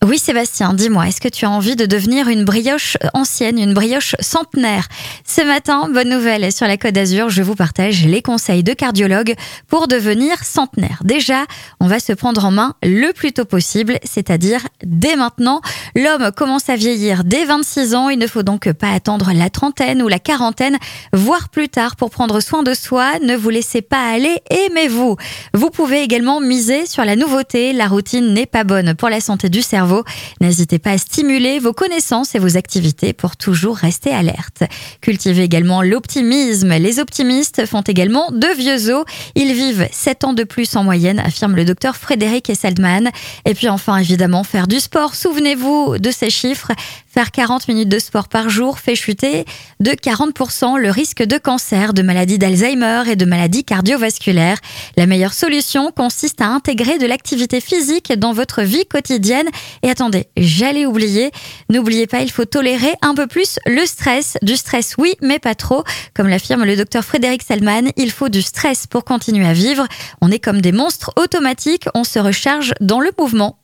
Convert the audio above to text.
Oui Sébastien, dis-moi, est-ce que tu as envie de devenir une brioche ancienne, une brioche centenaire? Ce matin, bonne nouvelle, sur la Côte d'Azur, je vous partage les conseils de cardiologue pour devenir centenaire. Déjà, on va se prendre en main le plus tôt possible, c'est-à-dire dès maintenant. L'homme commence à vieillir dès 26 ans, il ne faut donc pas attendre la trentaine ou la quarantaine, voire plus tard pour prendre soin de soi. Ne vous laissez pas aller, aimez-vous. Vous pouvez également miser sur la nouveauté, la routine n'est pas bonne pour la santé du cerveau. N'hésitez pas à stimuler vos connaissances et vos activités pour toujours rester alerte. Cultivez également l'optimisme. Les optimistes font également de vieux os. Ils vivent 7 ans de plus en moyenne, affirme le docteur Frédéric Esselman. Et puis enfin, évidemment, faire du sport. Souvenez-vous de ces chiffres. Faire 40 minutes de sport par jour fait chuter de 40% le risque de cancer, de maladie d'Alzheimer et de maladies cardiovasculaires. La meilleure solution consiste à intégrer de l'activité physique dans votre vie quotidienne. Et attendez, j'allais oublier. N'oubliez pas, il faut tolérer un peu plus le stress. Du stress, oui, mais pas trop. Comme l'affirme le docteur Frédéric Salman, il faut du stress pour continuer à vivre. On est comme des monstres automatiques, on se recharge dans le mouvement.